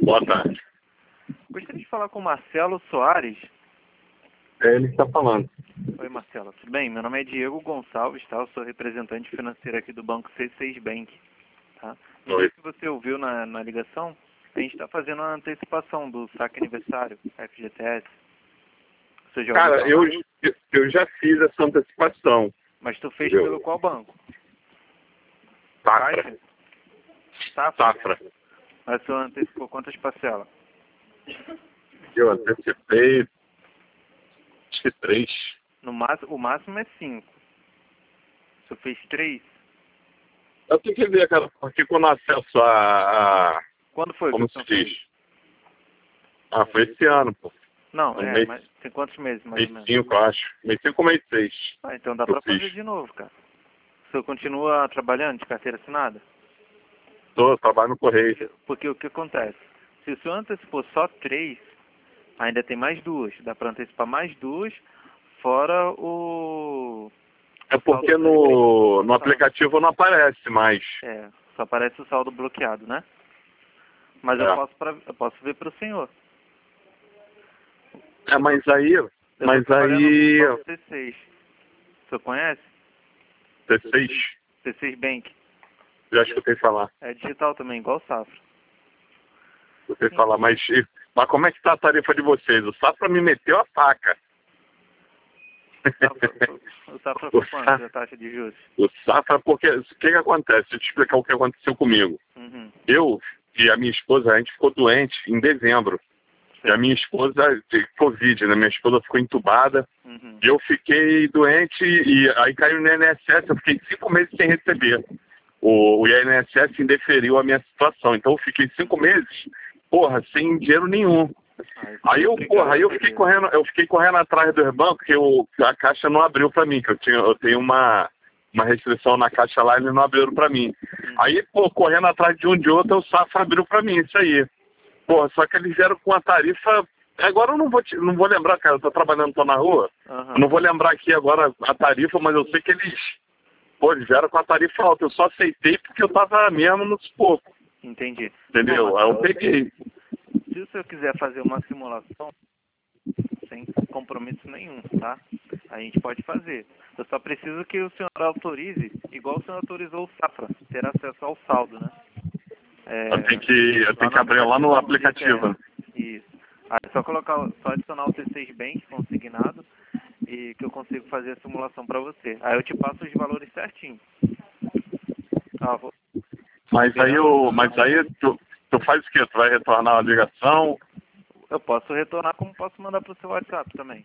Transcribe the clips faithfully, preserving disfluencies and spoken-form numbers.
Boa tarde. Gostaria de falar com o Marcelo Soares. É ele que está falando. Oi, Marcelo. Tudo bem? Meu nome é Diego Gonçalves, tá? Eu sou representante financeiro aqui do Banco C seis Bank. Tá? Não sei Oi. se você ouviu na, na ligação, a gente está fazendo a antecipação do saque aniversário, F G T S. Você já ouviu Cara, falar? eu, eu já fiz essa antecipação. Mas tu fez Eu- pelo qual banco? Safra. Caixa? Safra? Safra. Mas você antecipou quantas parcelas? Eu antecipei acho que três. No máximo, o máximo é cinco. Você fez três? Eu tenho que ver, cara, porque quando eu acesso a... a Quando foi como que se você fez? diz? Ah, foi esse ano, pô. Não, No é, mês, mas tem quantos meses mais mês ou menos? cinco, eu acho. Mês cinco ou mês seis. Ah, então dá Eu pra fiz. fazer de novo, cara. Você continua trabalhando de carteira assinada? Tô, trabalho no correio. Porque, porque o que acontece? Se o senhor antecipou só três, ainda tem mais duas. Dá pra antecipar mais duas, fora o... É o porque saldo- no, no aplicativo não aparece mais. É, só aparece o saldo bloqueado, né? Mas eu É. posso, pra, eu posso ver pro senhor. É, mas aí... Eu Mas tô trabalhando aí... no Banco C seis. O senhor conhece? C seis, C seis Bank. já escutei falar. É digital também, igual o Safra. Escutei falar, mas, mas como é que tá a tarifa de vocês? O Safra me meteu a faca. O Safra foi quanto a taxa de juros? O Safra, porque o que, que acontece? Deixa eu te explicar o que aconteceu comigo. Uhum. Eu e a minha esposa, a gente ficou doente em dezembro. E a minha esposa, de Covid, né? Minha esposa ficou entubada. Uhum. E eu fiquei doente e aí caiu no I N S S. Eu fiquei cinco meses sem receber. O, o I N S S indeferiu a minha situação. Então eu fiquei cinco meses, porra, sem dinheiro nenhum. Aí eu, porra, aí eu fiquei correndo, eu fiquei correndo atrás dos bancos, que eu, a caixa não abriu pra mim, que eu tinha, eu tenho uma, uma restrição na caixa lá e eles não abriram pra mim. Aí, pô, correndo atrás de um de outro, o Safra abriu pra mim, isso aí. Porra, só que eles vieram com a tarifa. Agora eu não vou, te, não vou lembrar, cara, eu tô trabalhando, tô na rua. Uhum. Eu não vou lembrar aqui agora a tarifa, mas eu sei que eles, pô, eles vieram com a tarifa alta. Eu só aceitei porque eu tava mesmo nos poucos. Entendi. Entendeu? Bom, Aí eu peguei. se o senhor quiser fazer uma simulação sem compromisso nenhum, tá? A gente pode fazer. Eu só preciso que o senhor autorize, igual o senhor autorizou o Safra, ter acesso ao saldo, né? É, Eu tenho que, eu lá tenho que no abrir lá no aplicativo. aplicativo. Isso. Aí é só colocar, só adicionar o C seis Bank consignado e que eu consigo fazer a simulação para você. Aí eu te passo os valores certinho. Ah, vou... Mas aí, eu, mas aí tu, tu faz o quê? Tu vai retornar a ligação? Eu posso retornar como posso mandar pro seu WhatsApp também.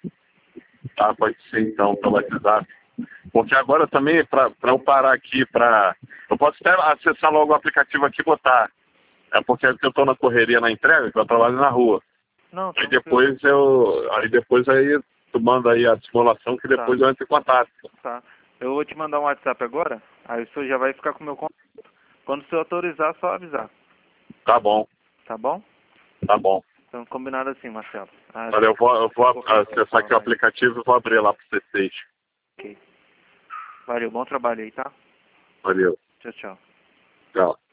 Tá, pode ser então, pelo WhatsApp. Porque agora também, pra, pra eu parar aqui, pra... Eu posso até acessar logo o aplicativo aqui e botar. É porque eu tô na correria na entrega, que eu trabalho na rua. Não, Aí tranquilo. depois eu. Aí depois aí tu manda aí a simulação que depois Tá. eu entro em contato. Tá. Eu vou te mandar um WhatsApp agora, aí o senhor já vai ficar com o meu contato. Quando o senhor autorizar, só avisar. Tá bom, Tá bom? tá bom. Então combinado assim, Marcelo. Ah, Olha, eu vou, eu vou acessar aqui o aplicativo e vou abrir lá pro C seis. ok. Valeu, bom trabalho aí, tá? Valeu. Tchau, tchau. Tchau.